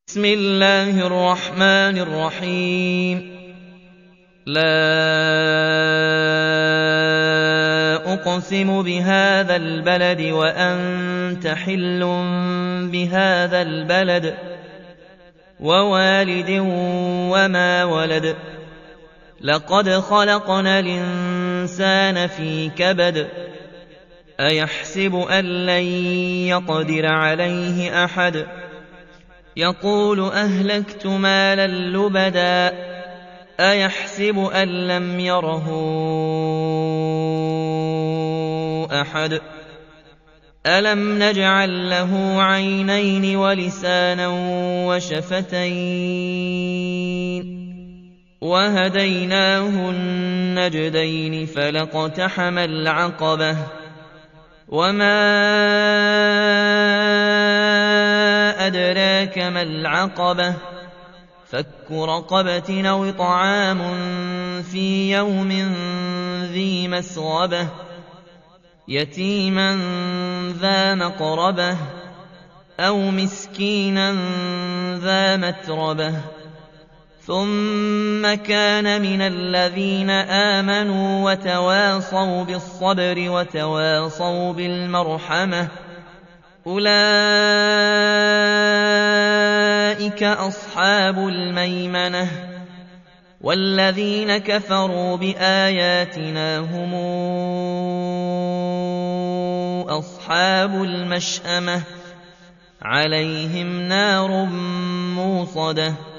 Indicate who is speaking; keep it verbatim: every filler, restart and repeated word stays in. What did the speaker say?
Speaker 1: بسم الله الرحمن الرحيم. لا أقسم بهذا البلد وأنت حل بهذا البلد ووالد وما ولد. لقد خلقنا الإنسان في كبد. أيحسب أن لن يقدر عليه أحد. يقول أهلكت مالا لبدا. أيحسب أن لم يره أحد. ألم نجعل له عينين ولسانا وشفتين وهديناه النجدين فلاقتحم العقبة وما أدراك ما العقبة. فك رقبة أو طعام في يوم ذي مسغبة يتيما ذا مقربة أو مسكينا ذا متربة ثم كان من الذين آمنوا وتواصوا بالصبر وتواصوا بالمرحمة أولئك أصحاب الميمنة. والذين كفروا بآياتنا هم أصحاب المشأمة عليهم نار موصدة.